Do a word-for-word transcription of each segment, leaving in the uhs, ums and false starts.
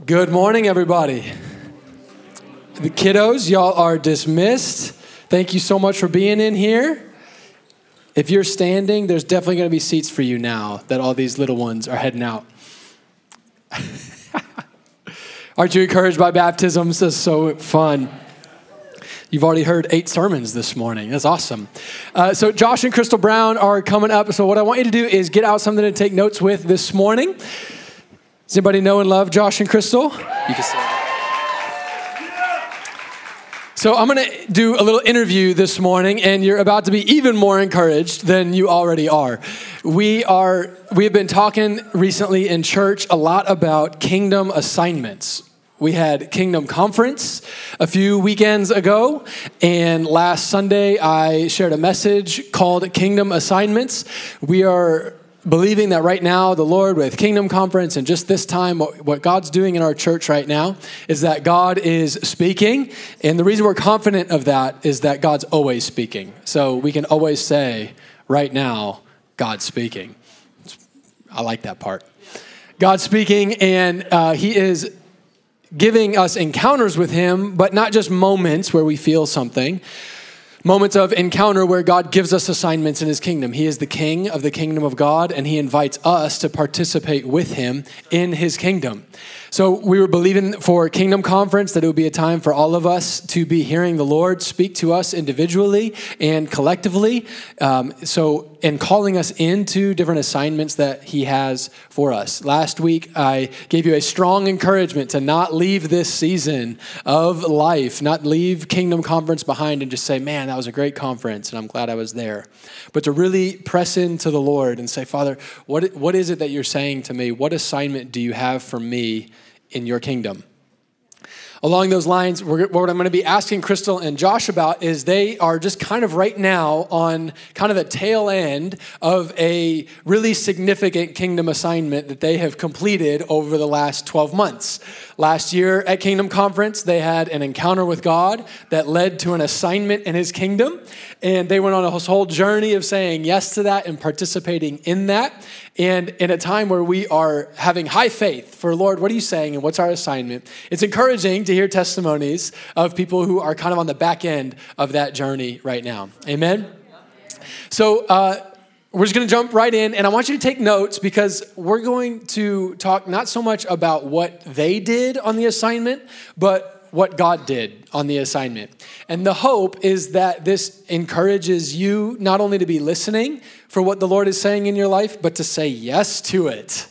Good morning, everybody. The kiddos, y'all are dismissed. Thank you so much for being in here. If you're standing, there's definitely going to be seats for you now that all these little ones are heading out. Aren't you encouraged by baptisms? This is so fun. You've already heard eight sermons this morning. That's awesome. Uh, so Josh and Crystal Brown are coming up. So what I want you to do is get out something to take notes with this morning. Does anybody know and love Josh and Crystal? You can say that. So I'm going to do a little interview this morning, and you're about to be even more encouraged than you already are. We are we have been talking recently in church a lot about kingdom assignments. We had Kingdom Conference a few weekends ago, and last Sunday I shared a message called Kingdom Assignments. We are believing that right now, the Lord with Kingdom Conference and just this time, what, what God's doing in our church right now is that God is speaking. And the reason we're confident of that is that God's always speaking. So we can always say, right now, God's speaking. I like that part. God's speaking, and uh, he is giving us encounters with him, but not just moments where we feel something. Moments of encounter where God gives us assignments in his kingdom. He is the king of the kingdom of God, and he invites us to participate with him in his kingdom. So we were believing for Kingdom Conference that it would be a time for all of us to be hearing the Lord speak to us individually and collectively. Um, so, and calling us into different assignments that he has for us. Last week, I gave you a strong encouragement to not leave this season of life, not leave Kingdom Conference behind and just say, man, that was a great conference and I'm glad I was there. But to really press into the Lord and say, Father, what what is it that you're saying to me? What assignment do you have for me in your kingdom? Along those lines, we're, what I'm going to be asking Crystal and Josh about is they are just kind of right now on kind of the tail end of a really significant kingdom assignment that they have completed over the last twelve months. Last year at Kingdom Conference, they had an encounter with God that led to an assignment in his kingdom. And they went on a whole journey of saying yes to that and participating in that. And in a time where we are having high faith for, Lord, what are you saying and what's our assignment? It's encouraging to hear testimonies of people who are kind of on the back end of that journey right now. Amen? So uh, we're just going to jump right in, and I want you to take notes because we're going to talk not so much about what they did on the assignment, but what God did on the assignment. And the hope is that this encourages you not only to be listening for what the Lord is saying in your life, but to say yes to it.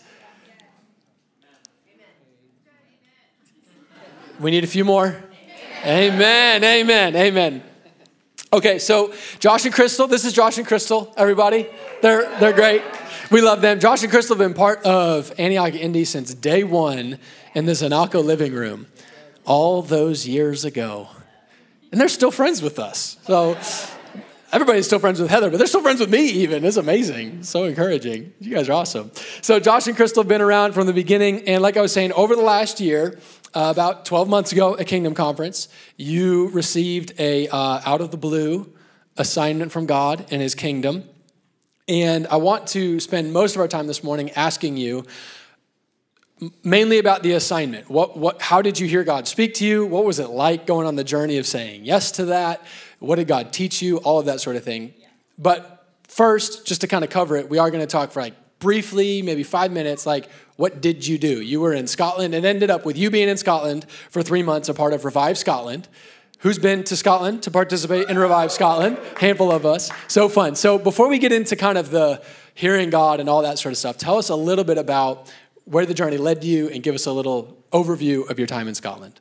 We need a few more. Amen, amen, amen. Okay, so Josh and Crystal, this is Josh and Crystal, everybody. They're they're great. We love them. Josh and Crystal have been part of Antioch Indy since day one in the Zanalco living room all those years ago. And they're still friends with us. So everybody's still friends with Heather, but they're still friends with me even. It's amazing. So encouraging. You guys are awesome. So Josh and Crystal have been around from the beginning. And like I was saying, over the last year, uh, about twelve months ago at Kingdom Conference, you received a uh, out of the blue assignment from God and his kingdom. And I want to spend most of our time this morning asking you mainly about the assignment. What, what, how did you hear God speak to you? What was it like going on the journey of saying yes to that? What did God teach you? All of that sort of thing. But first, just to kind of cover it, we are going to talk for like briefly, maybe five minutes, like what did you do? You were in Scotland. It ended up with you being in Scotland for three months, a part of Revive Scotland. Who's been to Scotland to participate in Revive Scotland? Handful of us. So fun. So before we get into kind of the hearing God and all that sort of stuff, tell us a little bit about where the journey led you and give us a little overview of your time in Scotland.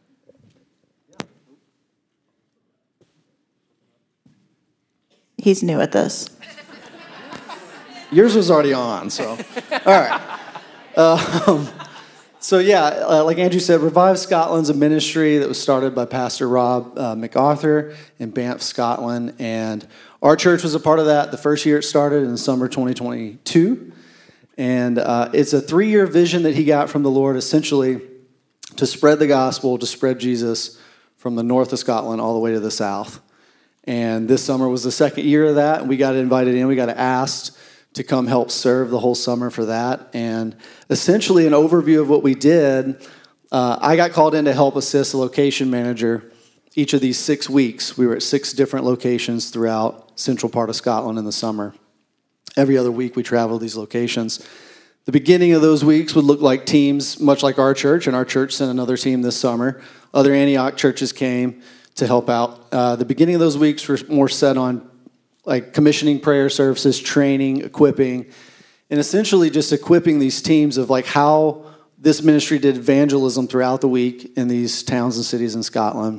He's new at this. Yours was already on, so. All right. Um, so yeah, uh, like Andrew said, Revive Scotland's a ministry that was started by Pastor Rob uh, MacArthur in Banff, Scotland. And our church was a part of that the first year it started in summer twenty twenty-two. And uh, it's a three-year vision that he got from the Lord, essentially, to spread the gospel, to spread Jesus from the north of Scotland all the way to the south. And this summer was the second year of that, and we got invited in. We got asked to come help serve the whole summer for that. And essentially, an overview of what we did, uh, I got called in to help assist the location manager. Each of these six weeks, we were at six different locations throughout central part of Scotland in the summer. Every other week, we traveled these locations. The beginning of those weeks would look like teams, much like our church, and our church sent another team this summer. Other Antioch churches came to help out. Uh, the beginning of those weeks were more set on like commissioning prayer services, training, equipping, and essentially just equipping these teams of like how this ministry did evangelism throughout the week in these towns and cities in Scotland.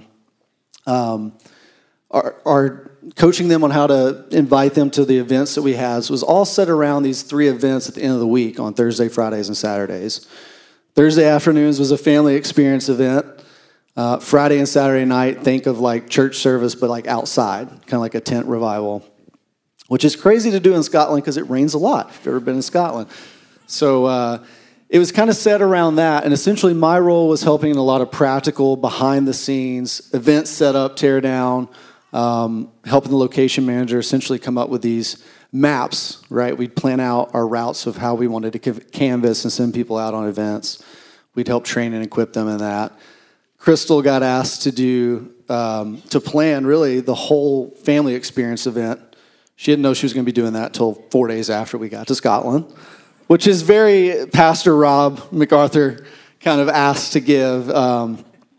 Um, our, our coaching them on how to invite them to the events that we had was all set around these three events at the end of the week on Thursday, Fridays, and Saturdays. Thursday afternoons was a family experience event. Uh, Friday and Saturday night, think of like church service, but like outside, kind of like a tent revival, which is crazy to do in Scotland because it rains a lot, if you've ever been in Scotland. So uh, it was kind of set around that, and essentially my role was helping in a lot of practical, behind-the-scenes, events set up, tear down, um, helping the location manager essentially come up with these maps, right? We'd plan out our routes of how we wanted to canvas and send people out on events. We'd help train and equip them in that. Crystal got asked to do, um, to plan really the whole family experience event. She didn't know she was going to be doing that until four days after we got to Scotland, which is very Pastor Rob MacArthur kind of asked to give. Um,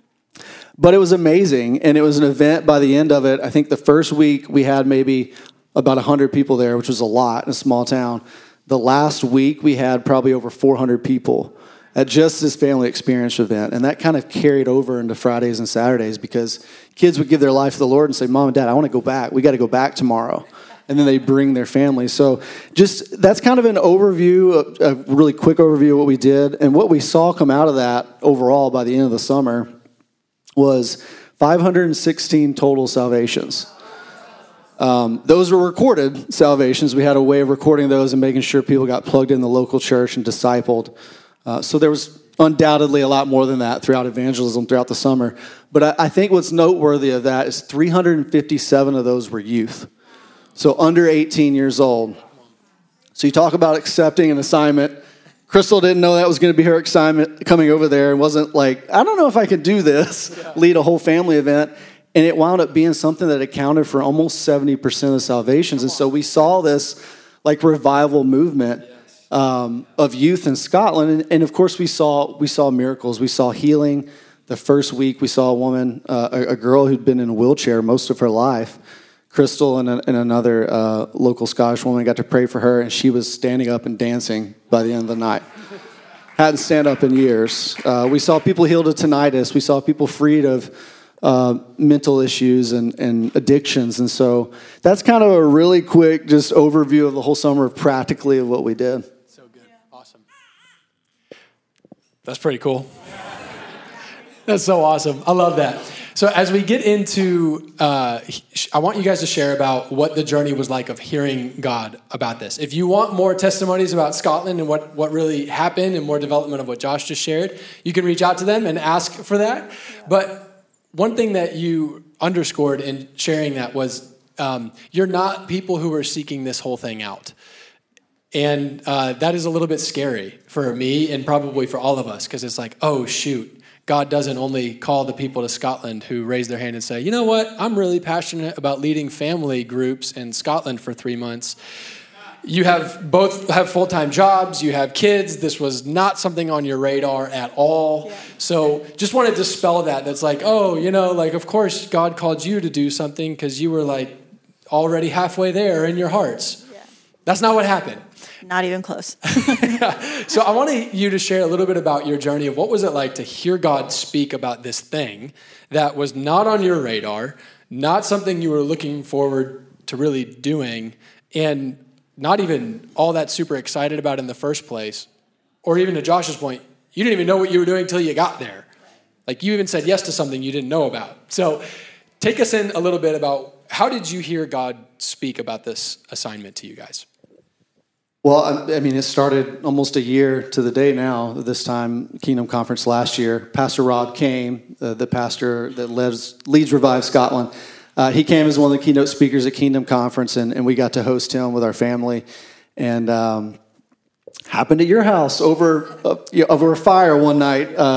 but it was amazing, and it was an event by the end of it. I think the first week we had maybe about one hundred people there, which was a lot in a small town. The last week we had probably over four hundred people at just this family experience event, and that kind of carried over into Fridays and Saturdays because kids would give their life to the Lord and say, Mom and Dad, I want to go back. We got to go back tomorrow. And then they bring their family. So just that's kind of an overview, a, a really quick overview of what we did. And what we saw come out of that overall by the end of the summer was five hundred sixteen total salvations. Um, those were recorded salvations. We had a way of recording those and making sure people got plugged in the local church and discipled. Uh, so there was undoubtedly a lot more than that throughout evangelism throughout the summer. But I, I think what's noteworthy of that is three hundred fifty-seven of those were youth. So under eighteen years old. So you talk about accepting an assignment. Crystal didn't know that was going to be her assignment coming over there and wasn't like, I don't know if I could do this, yeah. lead a whole family event. And it wound up being something that accounted for almost seventy percent of salvations. And so we saw this like revival movement um, of youth in Scotland. And, and of course we saw we saw miracles. We saw healing. The first week we saw a woman, uh, a, a girl who'd been in a wheelchair most of her life. Crystal and, a, and another uh, local Scottish woman got to pray for her, and she was standing up and dancing by the end of the night. Hadn't stand up in years. Uh, we saw people healed of tinnitus. We saw people freed of uh, mental issues and, and addictions. And so that's kind of a really quick just overview of the whole summer practically of what we did. So good. Awesome. That's pretty cool. That's so awesome. I love that. So as we get into, uh, I want you guys to share about what the journey was like of hearing God about this. If you want more testimonies about Scotland and what, what really happened and more development of what Josh just shared, you can reach out to them and ask for that. But one thing that you underscored in sharing that was um, you're not people who are seeking this whole thing out. And uh, that is a little bit scary for me and probably for all of us because it's like, oh, shoot. God doesn't only call the people to Scotland who raise their hand and say, you know what, I'm really passionate about leading family groups in Scotland for three months. You have both have full-time jobs, you have kids. This was not something on your radar at all. Yeah. So just want to dispel that. That's like, oh, you know, like, of course, God called you to do something because you were like already halfway there in your hearts. Yeah. That's not what happened. Not even close. Yeah. So I want you to share a little bit about your journey of what was it like to hear God speak about this thing that was not on your radar, not something you were looking forward to really doing, and not even all that super excited about in the first place. Or even to Josh's point, you didn't even know what you were doing until you got there. Like you even said yes to something you didn't know about. So take us in a little bit about how did you hear God speak about this assignment to you guys? Well, I mean, it started almost a year to the day now, this time, Kingdom Conference last year. Pastor Rob came, uh, the pastor that leads, leads Revive Scotland. Uh, he came as one of the keynote speakers at Kingdom Conference, and, and we got to host him with our family. And um, happened at your house over, uh, over a fire one night. Um,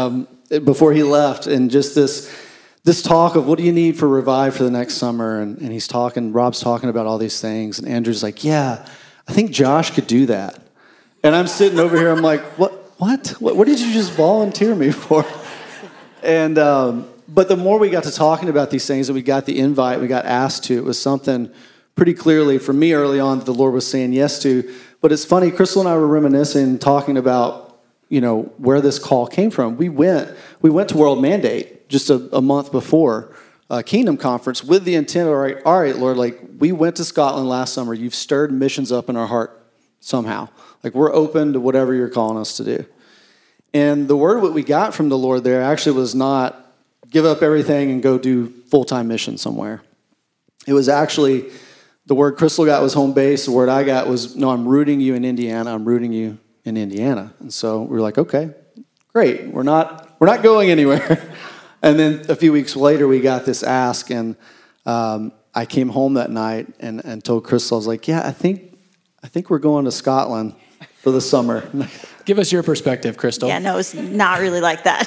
before he left, and just this this talk of what do you need for Revive for the next summer, and, and he's talking, Rob's talking about all these things, and Andrew's like, yeah, I think Josh could do that. And I'm sitting over here, I'm like, what, what, what, what did you just volunteer me for? And, um, but the more we got to talking about these things, and we got the invite, we got asked to, it was something pretty clearly for me early on that the Lord was saying yes to. But it's funny, Crystal and I were reminiscing, talking about, you know, where this call came from. We went, we went to World Mandate just a, a month before uh, Kingdom Conference with the intent, all right, all right, Lord, like we went to Scotland last summer. You've stirred missions up in our heart somehow. Like we're open to whatever you're calling us to do. And the word what we got from the Lord there actually was not give up everything and go do full-time mission somewhere. It was actually, the word Crystal got was home base. The word I got was, no, I'm rooting you in Indiana. I'm rooting you in Indiana. And so we were like, okay, great. We're not, we're not going anywhere. And then a few weeks later, we got this ask, and um, I came home that night and, and told Crystal, I was like, yeah, I think, I think we're going to Scotland for the summer. Give us your perspective, Crystal. Yeah, no, it's not really like that.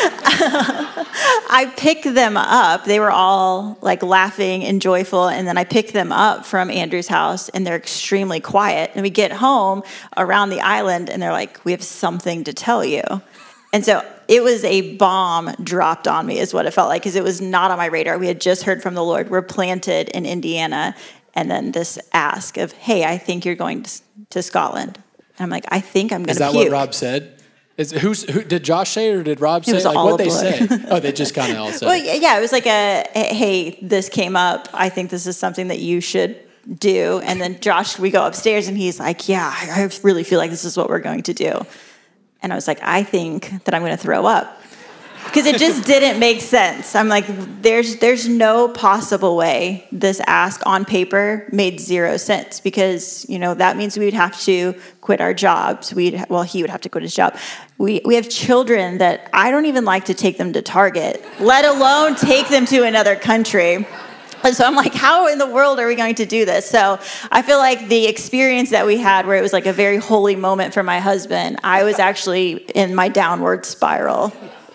I picked them up. They were all like laughing and joyful. And then I picked them up from Andrew's house, and they're extremely quiet. And we get home around the island, and they're like, we have something to tell you. And so it was a bomb dropped on me is what it felt like, because it was not on my radar. We had just heard from the Lord. We're planted in Indiana. And then this ask of, hey, I think you're going to, to Scotland. And I'm like, I think I'm going to puke. Is that what Rob said? Is, who's, who, did Josh say it or did Rob say it? Was like, all what'd they blood. say? Oh, they just kind of all said Well, it. yeah, it was like a, hey, this came up. I think this is something that you should do. And then Josh, we go upstairs, and he's like, yeah, I really feel like this is what we're going to do. And I was like, I think that I'm going to throw up. Because it just didn't make sense. I'm like, there's there's no possible way this ask on paper made zero sense, because, you know, that means we would have to quit our jobs. We'd well, he would have to quit his job. We we have children that I don't even like to take them to Target, let alone take them to another country. And so I'm like, how in the world are we going to do this? So I feel like the experience that we had, where it was like a very holy moment for my husband, I was actually in my downward spiral.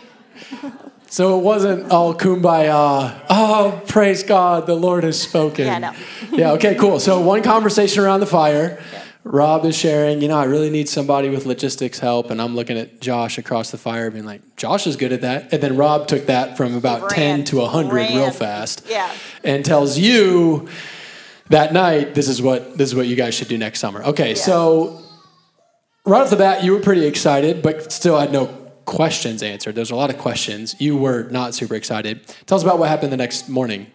So it wasn't all kumbaya. Oh, praise God, the Lord has spoken. Yeah, no. Yeah, okay, cool. So one conversation around the fire. Yeah. Rob is sharing, you know, I really need somebody with logistics help. And I'm looking at Josh across the fire being like, Josh is good at that. And then Rob took that from about Ran. ten to one hundred Ran. real fast. Yeah. And tells you that night, this is what this is what you guys should do next summer. Okay, yeah. So right off the bat, you were pretty excited, but still had no questions answered. There's a lot of questions. You were not super excited. Tell us about what happened the next morning.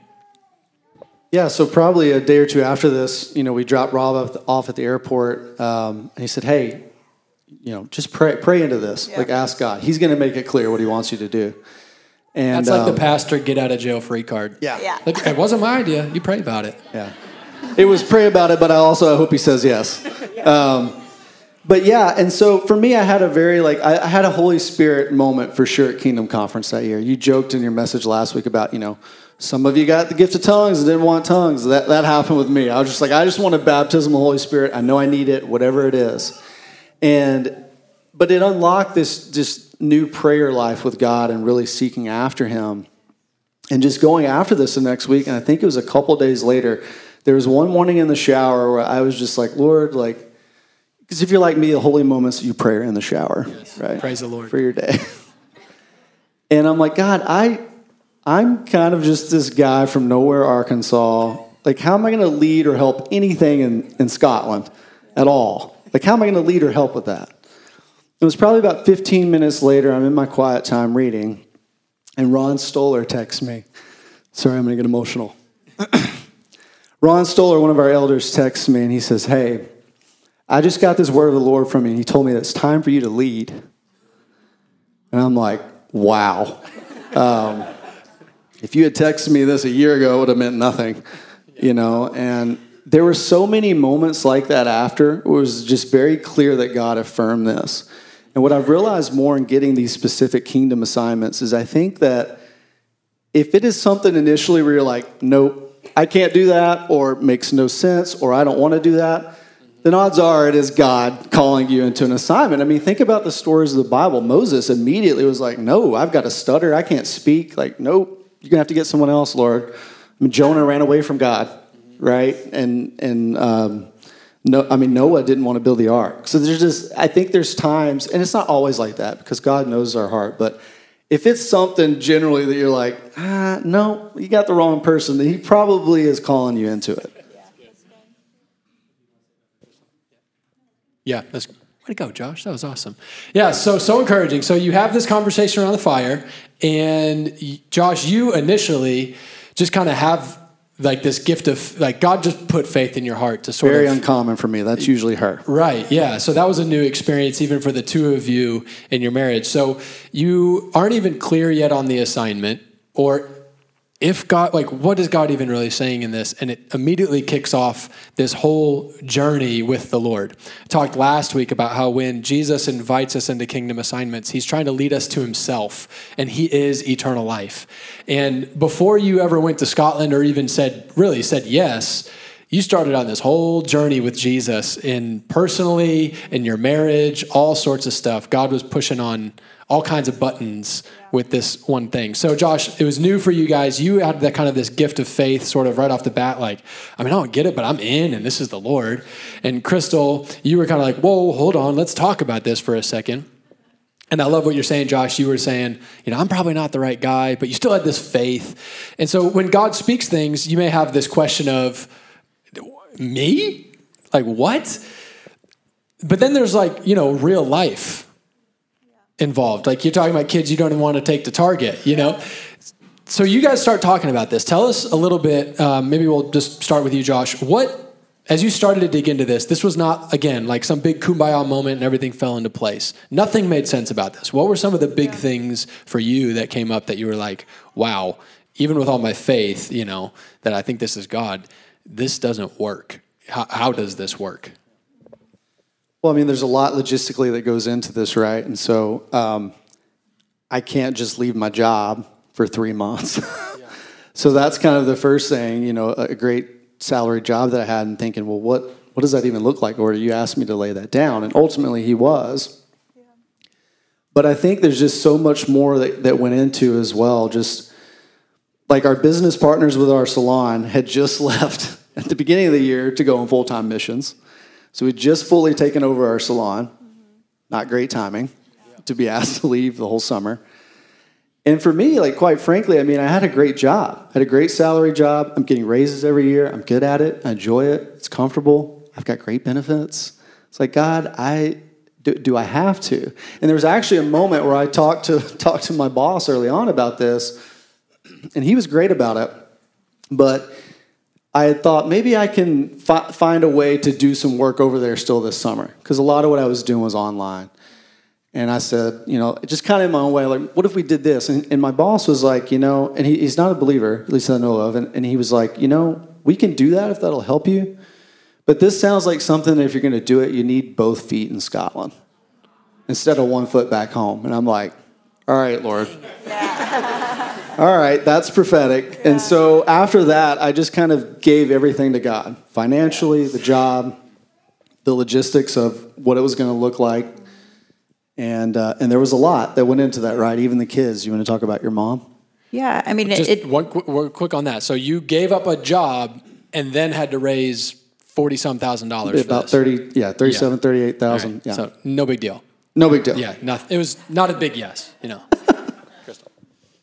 Yeah, so probably a day or two after this, you know, we dropped Rob off at the airport, um, and he said, hey, you know, just pray pray into this. Yeah. Like, ask God. He's going to make it clear what he wants you to do. And that's like um, the pastor get out of jail free card. Yeah. yeah. Like, it wasn't my idea. You pray about it. Yeah. It was pray about it, but I also I hope he says yes. yeah. Um, but yeah, and so for me, I had a very, like, I, I had a Holy Spirit moment for sure at Kingdom Conference that year. You joked in your message last week about, you know, some of you got the gift of tongues and didn't want tongues. That that happened with me. I was just like, I just want a baptism of the Holy Spirit. I know I need it, whatever it is. And, but it unlocked this just new prayer life with God and really seeking after him. And just going after this the next week, and I think it was a couple days later, there was one morning in the shower where I was just like, Lord, like, because if you're like me, the holy moments you pray in the shower, yes. right? Praise the Lord. For your day. And I'm like, God, I, I'm kind of just this guy from nowhere, Arkansas. Like, how am I going to lead or help anything in, in Scotland at all? Like, how am I going to lead or help with that? It was probably about fifteen minutes later. I'm in my quiet time reading, and Ron Stoller texts me. Sorry, I'm going to get emotional. Ron Stoller, one of our elders, texts me, and he says, hey, I just got this word of the Lord from you, and he told me that it's time for you to lead. And I'm like, wow. Um, if you had texted me this a year ago, it would have meant nothing, you know. And there were so many moments like that after. It was just very clear that God affirmed this. And what I've realized more in getting these specific kingdom assignments is I think that if it is something initially where you're like, nope, I can't do that, or it makes no sense, or I don't want to do that, then odds are it is God calling you into an assignment. I mean, think about the stories of the Bible. Moses immediately was like, no, I've got to stutter. I can't speak. Like, nope, you're going to have to get someone else, Lord. I mean, Jonah ran away from God, right? And, and um, no, I mean, Noah didn't want to build the ark. So there's just, I think there's times, and it's not always like that because God knows our heart, but if it's something generally that you're like, ah, no, you got the wrong person, then he probably is calling you into it. Yeah, that's way to go, Josh. That was awesome. Yeah, so so encouraging. So you have this conversation around the fire, and Josh, you initially just kind of have like this gift of, like, God just put faith in your heart to sort Very of... Very uncommon for me. That's usually her. Right, yeah. So that was a new experience even for the two of you in your marriage. So you aren't even clear yet on the assignment, or if God, like, what is God even really saying in this? And it immediately kicks off this whole journey with the Lord. I talked last week about how when Jesus invites us into kingdom assignments, he's trying to lead us to himself, and he is eternal life. And before you ever went to Scotland or even said, really said yes, you started on this whole journey with Jesus in personally, in your marriage, all sorts of stuff. God was pushing on all kinds of buttons with this one thing. So Josh, it was new for you guys. You had that kind of this gift of faith sort of right off the bat, like, I mean, I don't get it, but I'm in, and this is the Lord. And Crystal, you were kind of like, whoa, hold on, let's talk about this for a second. And I love what you're saying, Josh. You were saying, you know, I'm probably not the right guy, but you still had this faith. And so when God speaks things, you may have this question of, me? Like, what? But then there's like, you know, real life involved. Like, you're talking about kids you don't even want to take to Target, you know? So you guys start talking about this. Tell us a little bit, um, maybe we'll just start with you, Josh. What, as you started to dig into this, this was not, again, like some big kumbaya moment and everything fell into place. Nothing made sense about this. What were some of the big things for you that came up that you were like, wow, even with all my faith, you know, that I think this is God, this doesn't work. How, how does this work? Well, I mean, there's a lot logistically that goes into this, right? And so um, I can't just leave my job for three months. Yeah. So that's kind of the first thing, you know, a great salary job that I had, and thinking, well, what, what does that even look like? Or you asked me to lay that down. And ultimately he was. Yeah. But I think there's just so much more that, that went into as well. Just like our business partners with our salon had just left at the beginning of the year to go on full-time missions. So we'd just fully taken over our salon. Mm-hmm. Not great timing yeah. to be asked to leave the whole summer. And for me, like, quite frankly, I mean, I had a great job. I had a great salary job. I'm getting raises every year. I'm good at it. I enjoy it. It's comfortable. I've got great benefits. It's like, God, I do, do I have to? And there was actually a moment where I talked to talked to my boss early on about this, and he was great about it. But I had thought maybe I can fi- find a way to do some work over there still this summer, because a lot of what I was doing was online. And I said, you know, just kind of in my own way, like, what if we did this? And, and my boss was like, you know, and he, he's not a believer, at least I know of, and, and he was like, you know, we can do that if that'll help you. But this sounds like something that if you're going to do it, you need both feet in Scotland instead of one foot back home. And I'm like, all right, Lord. All right, that's prophetic. Yeah. And so after that, I just kind of gave everything to God. Financially, the job, the logistics of what it was going to look like. And uh, and there was a lot that went into that, right? Even the kids. You want to talk about your mom? Yeah, I mean, Just it, it, one, quick, one quick on that. So you gave up a job and then had to raise forty some thousand dollars. About thirty, yeah, thirty-seven, yeah. thirty-eight thousand. Right. Yeah. So no big deal. No big deal. Yeah, not, it was not a big yes. You know. Crystal.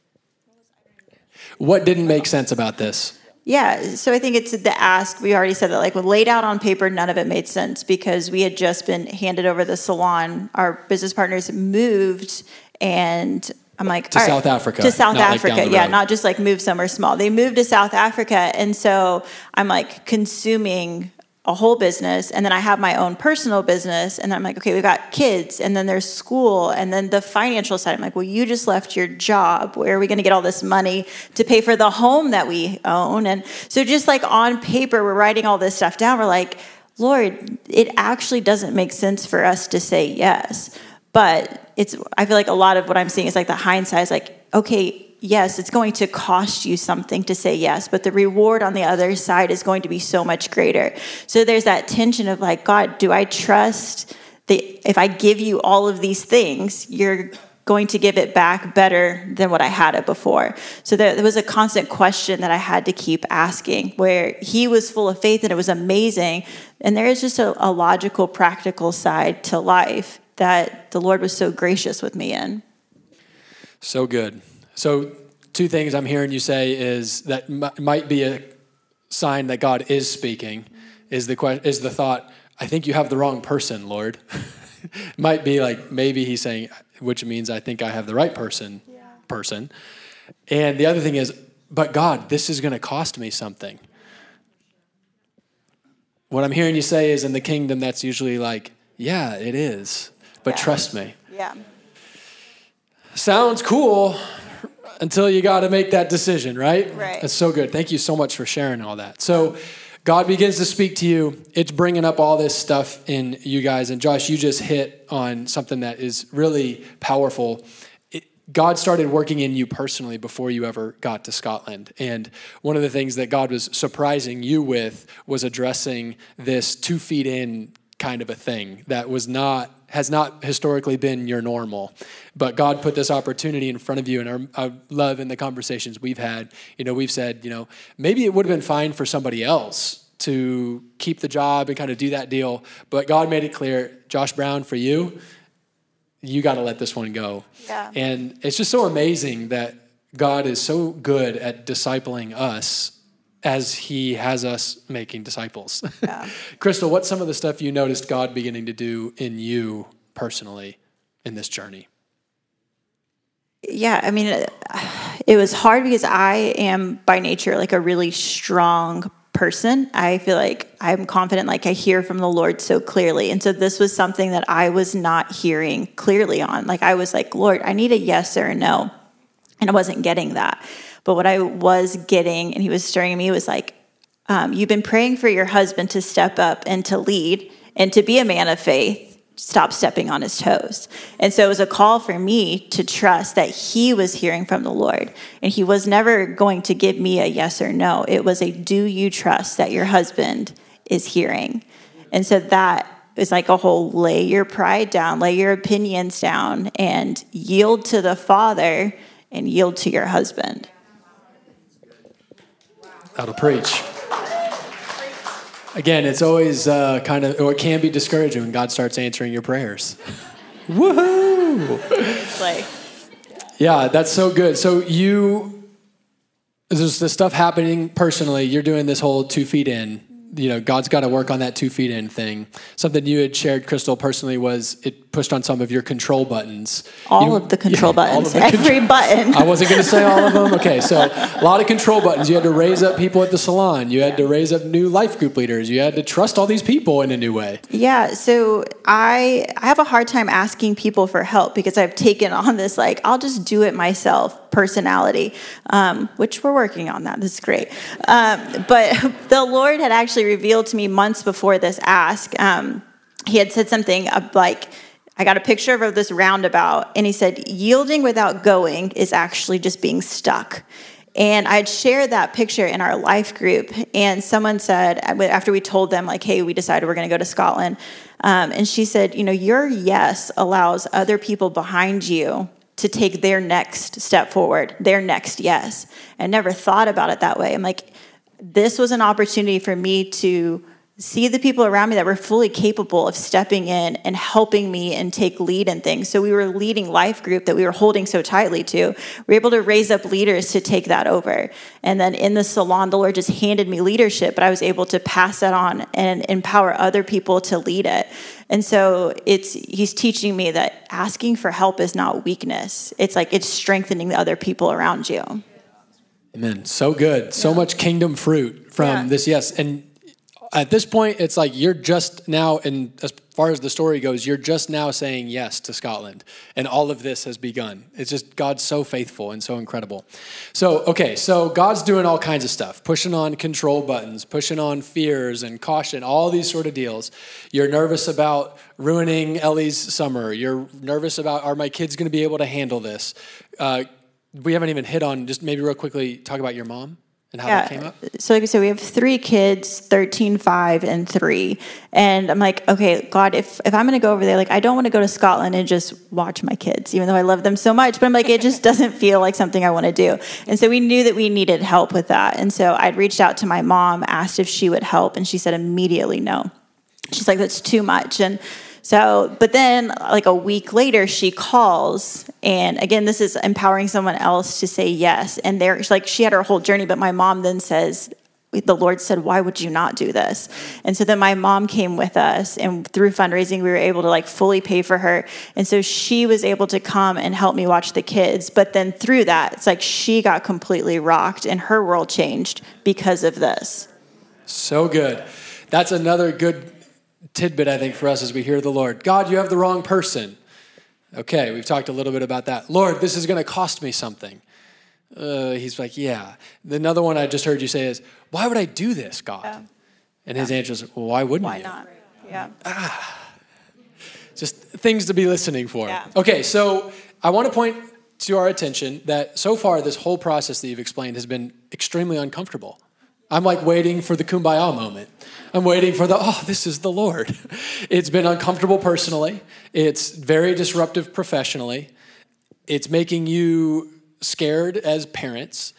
What didn't make sense about this? Yeah, so I think it's the ask. We already said that, like, when laid out on paper, none of it made sense because we had just been handed over the salon. Our business partners moved, and I'm like, to all South right, Africa. To South not Africa, like yeah, road. not just like move somewhere small. They moved to South Africa, and so I'm like consuming a whole business, and then I have my own personal business, and then I'm like, okay, we've got kids, and then there's school, and then the financial side. I'm like, well, you just left your job. Where are we going to get all this money to pay for the home that we own? And so just like on paper, we're writing all this stuff down. We're like, Lord, it actually doesn't make sense for us to say yes. But it's, I feel like a lot of what I'm seeing is like the hindsight is like, okay, yes, it's going to cost you something to say yes, but the reward on the other side is going to be so much greater. So there's that tension of like, God, do I trust that if I give you all of these things, you're going to give it back better than what I had it before? So there, there was a constant question that I had to keep asking, where he was full of faith and it was amazing. And there is just a, a logical, practical side to life that the Lord was so gracious with me in. So good. So two things I'm hearing you say is that m- might be a sign that God is speaking, is the que- is the thought, I think you have the wrong person, Lord. Might be like, maybe he's saying, which means I think I have the right person, yeah. person. And the other thing is, but God, this is going to cost me something. What I'm hearing you say is in the kingdom, that's usually like, yeah, it is, but yeah. trust me. Yeah. Sounds cool until you got to make that decision, right? Right. That's so good. Thank you so much for sharing all that. So God begins to speak to you. It's bringing up all this stuff in you guys. And Josh, you just hit on something that is really powerful. It, God started working in you personally before you ever got to Scotland. And one of the things that God was surprising you with was addressing this two feet in kind of a thing that was not has not historically been your normal. But God put this opportunity in front of you, and our, I love in the conversations we've had, you know, we've said, you know, maybe it would have been fine for somebody else to keep the job and kind of do that deal, but God made it clear, Josh Brown, for you, you got to let this one go. Yeah. And it's just so amazing that God is so good at discipling us as he has us making disciples. Yeah. Crystal, what's some of the stuff you noticed God beginning to do in you personally in this journey? Yeah, I mean, it, it was hard because I am by nature like a really strong person. I feel like I'm confident, like I hear from the Lord so clearly. And so this was something that I was not hearing clearly on. Like I was like, Lord, I need a yes or a no. And I wasn't getting that. But what I was getting, and he was stirring me, was like, um, you've been praying for your husband to step up and to lead and to be a man of faith. Stop stepping on his toes. And so it was a call for me to trust that he was hearing from the Lord. And he was never going to give me a yes or no. It was a, do you trust that your husband is hearing? And so that is like a whole lay your pride down, lay your opinions down, and yield to the Father and yield to your husband. That'll preach. Again, it's always uh, kind of, or it can be discouraging when God starts answering your prayers. Woohoo! It's like, yeah, that's so good. So you, there's this stuff happening personally. You're doing this whole two feet in. You know, God's got to work on that two feet in thing. Something you had shared, Crystal, personally was it pushed on some of your control buttons. All you, of the control yeah, buttons, the every con- button. I wasn't going to say all of them. Okay, so a lot of control buttons. You had to raise up people at the salon. You had to raise up new life group leaders. You had to trust all these people in a new way. Yeah, so I I have a hard time asking people for help because I've taken on this, like, I'll just do it myself personality, um, which we're working on that. This is great. Um, but the Lord had actually revealed to me months before this ask. Um, he had said something like, I got a picture of this roundabout, and he said, yielding without going is actually just being stuck. And I'd shared that picture in our life group, and someone said, after we told them, like, hey, we decided we're going to go to Scotland, um, and she said, you know, your yes allows other people behind you to take their next step forward, their next yes. I never thought about it that way. I'm like, this was an opportunity for me to see the people around me that were fully capable of stepping in and helping me and take lead in things. So we were leading life group that we were holding so tightly to. We were able to raise up leaders to take that over. And then in the salon, the Lord just handed me leadership, but I was able to pass that on and empower other people to lead it. And so it's he's teaching me that asking for help is not weakness. It's like it's strengthening the other people around you. Amen. So good. So yeah. much kingdom fruit from yeah. this yes. And at this point, it's like you're just now, and as far as the story goes, you're just now saying yes to Scotland. And all of this has begun. It's just God's so faithful and so incredible. So, okay, so God's doing all kinds of stuff, pushing on control buttons, pushing on fears and caution, all these sort of deals. You're nervous about ruining Ellie's summer. You're nervous about, are my kids going to be able to handle this? Uh, we haven't even hit on, just maybe real quickly, talk about your mom and how Yeah. that came up. So like I said, we have three kids, thirteen, five, and three. And I'm like, okay, God, if, if I'm going to go over there, like, I don't want to go to Scotland and just watch my kids, even though I love them so much. But I'm like, it just doesn't feel like something I want to do. And so we knew that we needed help with that. And so I'd reached out to my mom, asked if she would help, and she said immediately no. She's like, that's too much. And so, but then like a week later, she calls, and again, this is empowering someone else to say yes. And there, like, she had her whole journey, but my mom then says, the Lord said, why would you not do this? And so then my mom came with us, and through fundraising, we were able to like fully pay for her. And so she was able to come and help me watch the kids. But then through that, it's like she got completely rocked and her world changed because of this. So good. That's another good tidbit, I think, for us as we hear the Lord. God, you have the wrong person. Okay, we've talked a little bit about that. Lord, this is going to cost me something. Uh, he's like, yeah. Another one I just heard you say is, why would I do this, God? Yeah. And his answer is, well, why wouldn't Why you? not? Yeah. Just things to be listening for. Yeah. Okay, so I want to point to our attention that so far this whole process that you've explained has been extremely uncomfortable. I'm like waiting for the kumbaya moment. I'm waiting for the, oh, this is the Lord. It's been uncomfortable personally. It's very disruptive professionally. It's making you scared as parents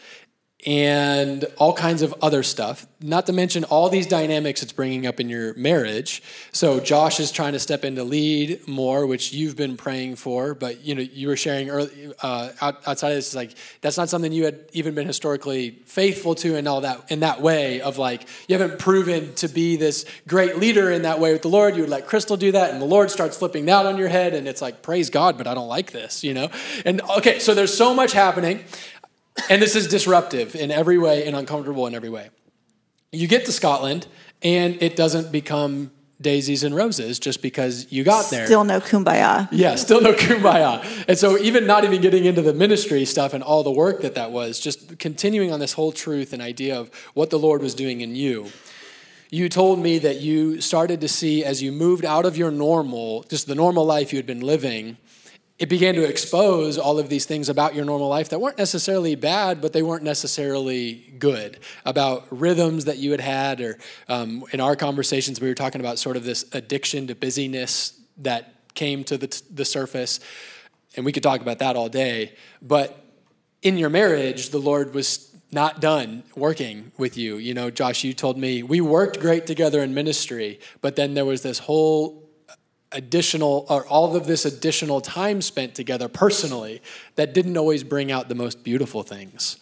and all kinds of other stuff, not to mention all these dynamics it's bringing up in your marriage. So Josh is trying to step into lead more, which you've been praying for, but you know, you were sharing early, uh, out, outside of this, like, that's not something you had even been historically faithful to and all that, in that way of like, you haven't proven to be this great leader in that way with the Lord. You would let Crystal do that, and the Lord starts flipping that on your head, and it's like, praise God, but I don't like this, you know? And okay, so there's so much happening. And this is disruptive in every way and uncomfortable in every way. You get to Scotland, and it doesn't become daisies and roses just because you got there. Still no kumbaya. Yeah, still no kumbaya. And so even not even getting into the ministry stuff and all the work that that was, just continuing on this whole truth and idea of what the Lord was doing in you. You told me that you started to see as you moved out of your normal, just the normal life you had been living, it began to expose all of these things about your normal life that weren't necessarily bad, but they weren't necessarily good, about rhythms that you had had, or um, in our conversations, we were talking about sort of this addiction to busyness that came to the, the surface, and we could talk about that all day. But in your marriage, the Lord was not done working with you. You know, Josh, you told me we worked great together in ministry, but then there was this whole additional, or all of this additional time spent together personally that didn't always bring out the most beautiful things.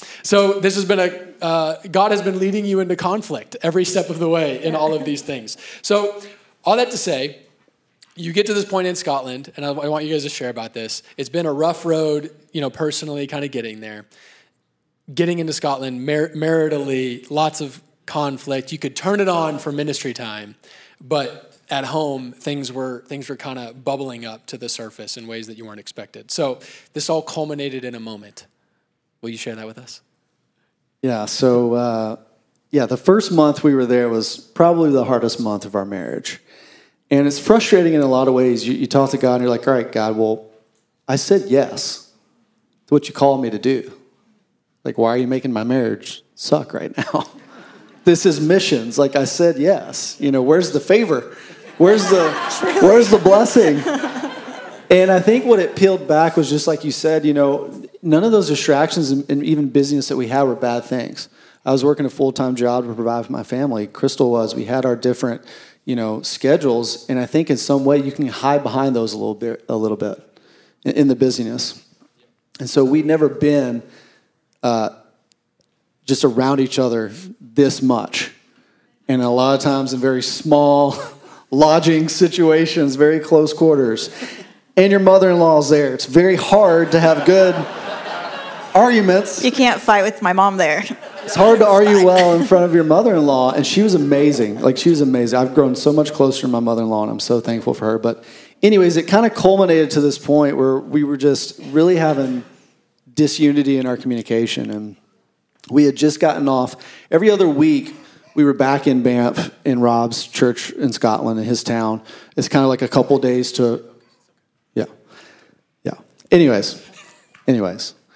So this has been a, uh, God has been leading you into conflict every step of the way in all of these things. So all that to say, you get to this point in Scotland, and I, I want you guys to share about this. It's been a rough road, you know, personally kind of getting there. Getting into Scotland, mar- maritally, lots of conflict. You could turn it on for ministry time, but at home, things were things were kind of bubbling up to the surface in ways that you weren't expected. So this all culminated in a moment. Will you share that with us? Yeah, so, uh, yeah, the first month we were there was probably the hardest month of our marriage. And it's frustrating in a lot of ways. You, you talk to God and you're like, all right, God, well, I said yes to what you called me to do. Like, why are you making my marriage suck right now? This is missions. Like, I said yes. You know, where's the favor? Where's the where's the blessing? And I think what it peeled back was just like you said, you know, none of those distractions and, and even busyness that we had were bad things. I was working a full-time job to provide for my family. Crystal was. We had our different, you know, schedules, and I think in some way you can hide behind those a little bit, a little bit, in, in the busyness. And so we'd never been uh, just around each other this much, and a lot of times in very small lodging situations, very close quarters. And your mother-in-law's there. It's very hard to have good arguments. You can't fight with my mom there. It's hard to argue well in front of your mother-in-law, and she was amazing. Like, she was amazing. I've grown so much closer to my mother-in-law, and I'm so thankful for her. But anyways, it kind of culminated to this point where we were just really having disunity in our communication, and we had just gotten off. Every other week, we were back in Banff in Rob's church in Scotland, in his town. It's kind of like a couple days to, yeah, yeah. Anyways, anyways,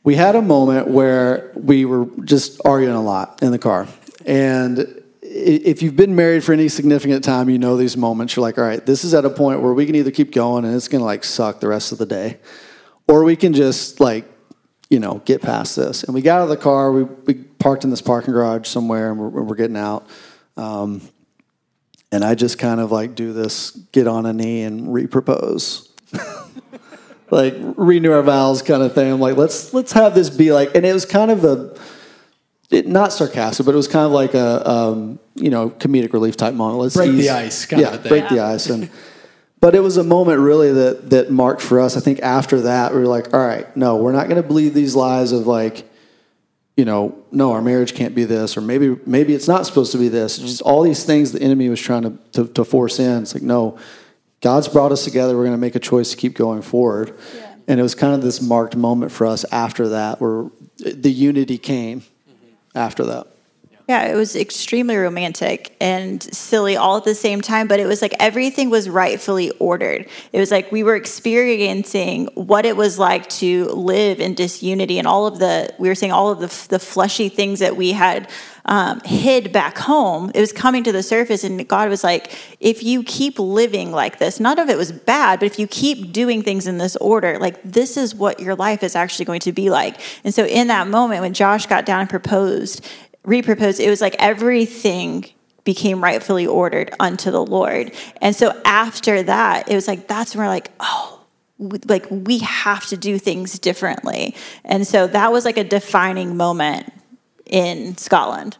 we had a moment where we were just arguing a lot in the car. And if you've been married for any significant time, you know these moments. You're like, all right, this is at a point where we can either keep going and it's going to like suck the rest of the day, or we can just like, you know, get past this. And we got out of the car, we, we parked in this parking garage somewhere, and we're, we're getting out. Um, and I just kind of like do this, get on a knee and re-propose. Like renew our vows kind of thing. I'm like, let's let's have this be like, and it was kind of a, it, not sarcastic, but it was kind of like a, um, you know, comedic relief type moment. Let's break ease, the ice, kind yeah, of a thing. break the ice. And but it was a moment really that that marked for us. I think after that we were like, all right, no, we're not going to believe these lies of like, you know, no, our marriage can't be this, or maybe maybe it's not supposed to be this. It's just all these things the enemy was trying to, to, to force in. It's like, no, God's brought us together. We're going to make a choice to keep going forward. Yeah. And it was kind of this marked moment for us after that where the unity came mm-hmm. after that. Yeah, it was extremely romantic and silly all at the same time, but it was like everything was rightfully ordered. It was like we were experiencing what it was like to live in disunity, and all of the, we were seeing all of the, the fleshy things that we had um, hid back home. It was coming to the surface, and God was like, if you keep living like this, none of it was bad, but if you keep doing things in this order, like this is what your life is actually going to be like. And so in that moment, when Josh got down and proposed, re-proposed, it was like everything became rightfully ordered unto the Lord. And so after that, it was like, that's when we're like, oh, like we have to do things differently. And so that was like a defining moment in Scotland.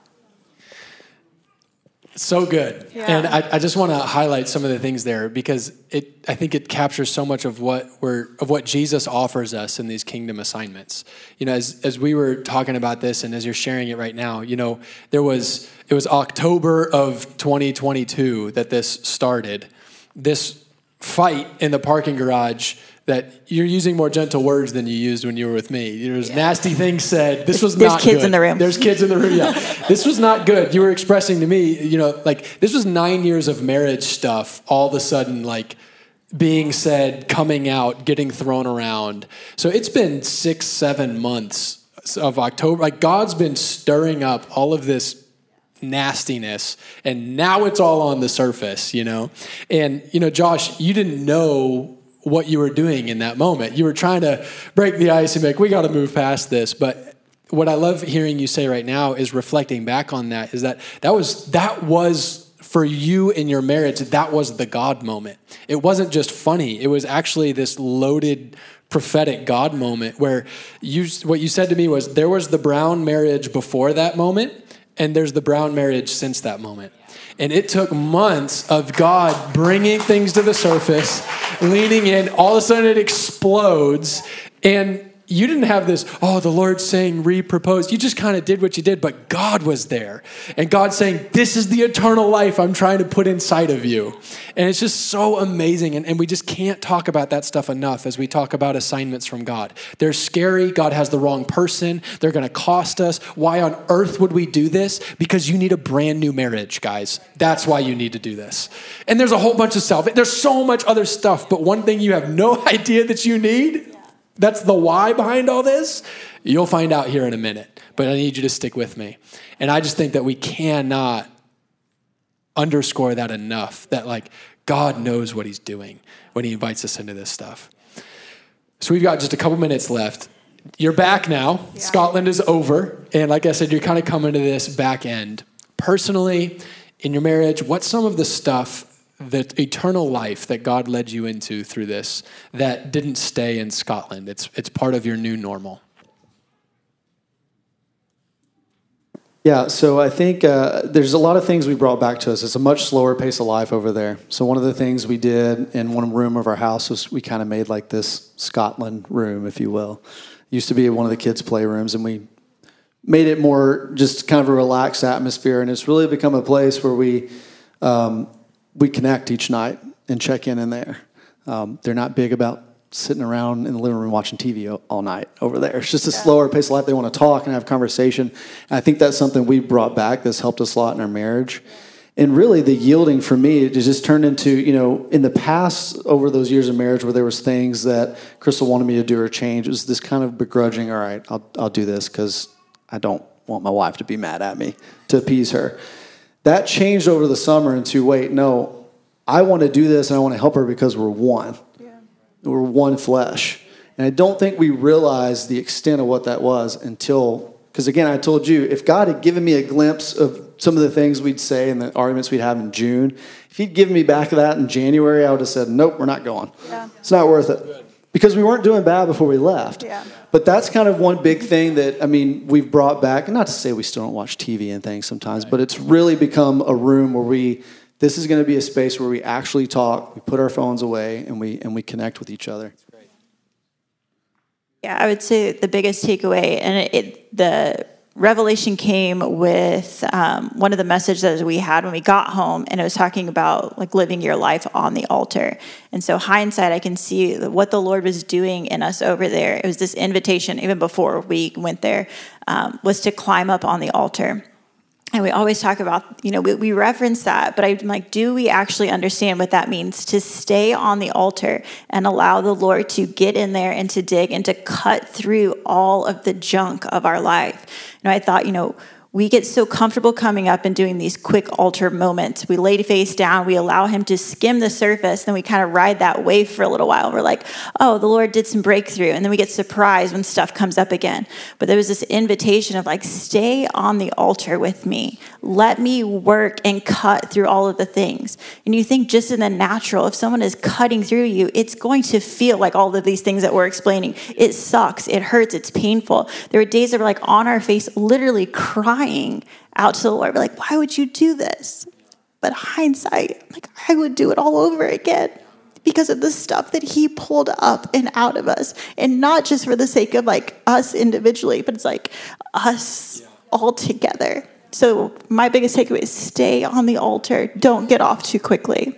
So good. Yeah. And I, I just want to highlight some of the things there because it I think it captures so much of what we're of what Jesus offers us in these kingdom assignments. You know, as as we were talking about this and as you're sharing it right now, you know, there was it was October of twenty twenty-two that this started. This fight in the parking garage that you're using more gentle words than you used when you were with me. There's yeah. nasty things said. This was There's not good. There's kids in the room. There's kids in the room, yeah. This was not good. You were expressing to me, you know, like this was nine years of marriage stuff all of a sudden like being said, coming out, getting thrown around. So it's been six, seven months of October. Like God's been stirring up all of this nastiness, and now it's all on the surface, you know? And, you know, Josh, you didn't know what you were doing in that moment. You were trying to break the ice and be like, we got to move past this. But what I love hearing you say right now is reflecting back on that, is that that was, that was for you in your marriage, that was the God moment. It wasn't just funny. It was actually this loaded prophetic God moment where you, what you said to me was there was the Brown marriage before that moment, and there's the Brown marriage since that moment. And it took months of God bringing things to the surface, leaning in. All of a sudden it explodes. And you didn't have this, oh, the Lord's saying re-propose. You just kind of did what you did, but God was there. And God's saying, this is the eternal life I'm trying to put inside of you. And it's just so amazing. And, and we just can't talk about that stuff enough as we talk about assignments from God. They're scary. God has the wrong person. They're going to cost us. Why on earth would we do this? Because you need a brand new marriage, guys. That's why you need to do this. And there's a whole bunch of salvation. There's so much other stuff, but one thing you have no idea that you need, that's the why behind all this. You'll find out here in a minute, but I need you to stick with me. And I just think that we cannot underscore that enough, that like God knows what he's doing when he invites us into this stuff. So we've got just a couple minutes left. You're back now. Yeah. Scotland is over. And like I said, you're kind of coming to this back end. Personally, in your marriage, what's some of the stuff, the eternal life that God led you into through this that didn't stay in Scotland? It's it's part of your new normal. Yeah, so I think uh, there's a lot of things we brought back to us. It's a much slower pace of life over there. So one of the things we did in one room of our house was we kind of made like this Scotland room, if you will. It used to be one of the kids' playrooms, and we made it more just kind of a relaxed atmosphere. And it's really become a place where we um, we connect each night and check in in there. Um, they're not big about sitting around in the living room watching T V all night over there. It's just a yeah. slower pace of life. They want to talk and have conversation. And I think that's something we brought back that's helped us a lot in our marriage. And really the yielding for me, it just turned into, you know, in the past, over those years of marriage where there was things that Crystal wanted me to do or change, it was this kind of begrudging, all right, I'll, I'll do this because I don't want my wife to be mad at me, to appease her. That changed over the summer into, wait, no, I want to do this and I want to help her because we're one. Yeah. We're one flesh. And I don't think we realized the extent of what that was until, because again, I told you, if God had given me a glimpse of some of the things we'd say and the arguments we'd have in June, if he'd given me back that in January, I would have said, nope, we're not going. Yeah. It's not worth it. Because we weren't doing bad before we left. Yeah. But that's kind of one big thing that, I mean, we've brought back, and not to say we still don't watch T V and things sometimes, right. But it's really become a room where we, this is going to be a space where we actually talk, we put our phones away, and we and we connect with each other. Yeah, I would say the biggest takeaway, and it, it, the revelation came with um, one of the messages that we had when we got home, and it was talking about like living your life on the altar. And so hindsight, I can see what the Lord was doing in us over there. It was this invitation, even before we went there, um, was to climb up on the altar. And we always talk about, you know, we, we reference that, but I'm like, do we actually understand what that means to stay on the altar and allow the Lord to get in there and to dig and to cut through all of the junk of our life? You know, I thought, you know, we get so comfortable coming up and doing these quick altar moments. We lay face down, we allow him to skim the surface, then we kind of ride that wave for a little while. We're like, oh, the Lord did some breakthrough. And then we get surprised when stuff comes up again. But there was this invitation of like, stay on the altar with me. Let me work and cut through all of the things. And you think just in the natural, if someone is cutting through you, it's going to feel like all of these things that we're explaining. It sucks, it hurts, it's painful. There were days that were like on our face, literally crying out to the Lord. We're like, why would you do this? But hindsight, like I would do it all over again because of the stuff that he pulled up and out of us. And not just for the sake of like us individually, but it's like us yeah. all together. So my biggest takeaway is stay on the altar. Don't get off too quickly.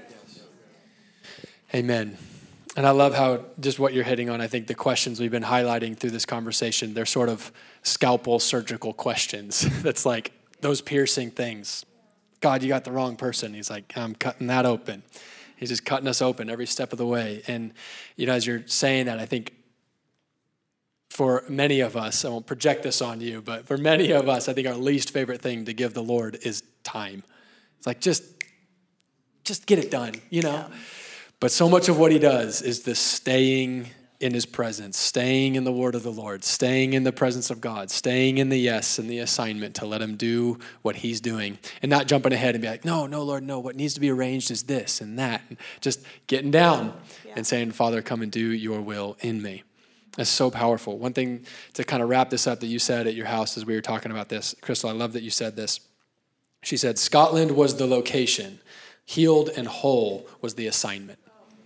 Amen. And I love how just what you're hitting on, I think the questions we've been highlighting through this conversation, they're sort of scalpel surgical questions. That's like those piercing things. God, you got the wrong person. He's like, I'm cutting that open. He's just cutting us open every step of the way. And, you know, as you're saying that, I think for many of us, I won't project this on you, but for many of us, I think our least favorite thing to give the Lord is time. It's like, just, just get it done, you know? Yeah. But so much of what he does is this staying in his presence, staying in the word of the Lord, staying in the presence of God, staying in the yes and the assignment to let him do what he's doing and not jumping ahead and be like, no, no, Lord, no. What needs to be arranged is this and that. And just getting down yeah. and saying, Father, come and do your will in me. That's so powerful. One thing to kind of wrap this up that you said at your house as we were talking about this, Crystal, I love that you said this. She said, Scotland was the location. Healed and whole was the assignment.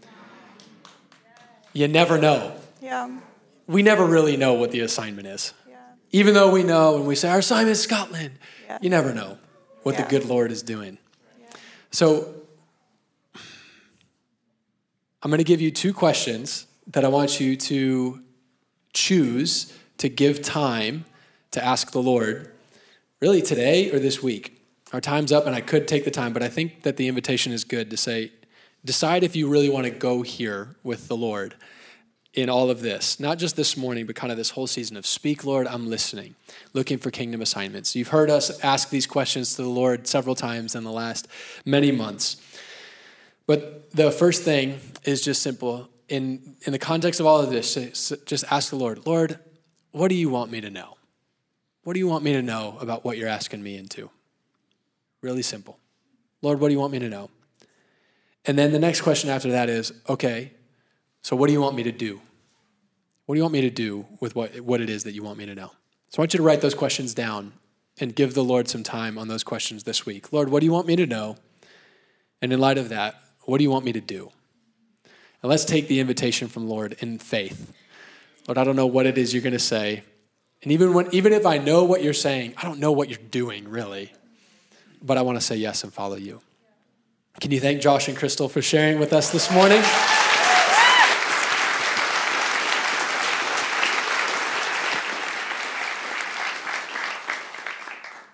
You never know. Yeah. We never really know what the assignment is. Yeah. Even though we know and we say, our assignment is Scotland, yeah. you never know what yeah. the good Lord is doing. Yeah. So I'm going to give you two questions that I want you to choose to give time to ask the Lord, really today or this week. Our time's up and I could take the time, but I think that the invitation is good to say, decide if you really want to go here with the Lord in all of this. Not just this morning, but kind of this whole season of speak, Lord, I'm listening, looking for kingdom assignments. You've heard us ask these questions to the Lord several times in the last many months. But the first thing is just simple. In, in the context of all of this, just ask the Lord, Lord, what do you want me to know? What do you want me to know about what you're asking me into? Really simple. Lord, what do you want me to know? And then the next question after that is, okay, so what do you want me to do? What do you want me to do with what, what it is that you want me to know? So I want you to write those questions down and give the Lord some time on those questions this week. Lord, what do you want me to know? And in light of that, what do you want me to do? And let's take the invitation from Lord in faith. Lord, I don't know what it is you're going to say. And even when, even if I know what you're saying, I don't know what you're doing really. But I want to say yes and follow you. Can you thank Josh and Crystal for sharing with us this morning?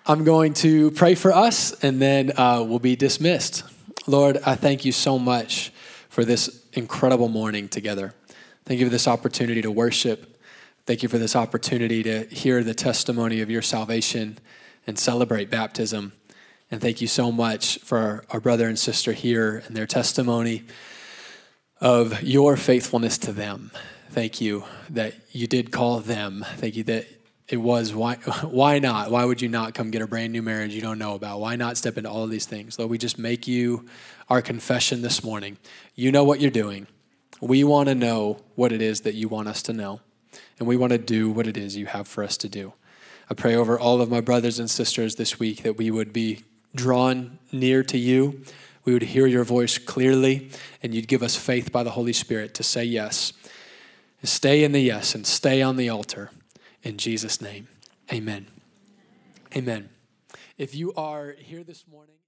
I'm going to pray for us, and then uh, we'll be dismissed. Lord, I thank you so much for this incredible morning together. Thank you for this opportunity to worship. Thank you for this opportunity to hear the testimony of your salvation and celebrate baptism. And thank you so much for our, our brother and sister here and their testimony of your faithfulness to them. Thank you that you did call them. Thank you that it was, why why not? Why would you not come get a brand new marriage you don't know about? Why not step into all of these things? Lord, we just make you our confession this morning. You know what you're doing. We want to know what it is that you want us to know. And we want to do what it is you have for us to do. I pray over all of my brothers and sisters this week that we would be drawn near to you. We would hear your voice clearly, and you'd give us faith by the Holy Spirit to say yes. Stay in the yes and stay on the altar. In Jesus' name, amen. Amen. If you are here this morning,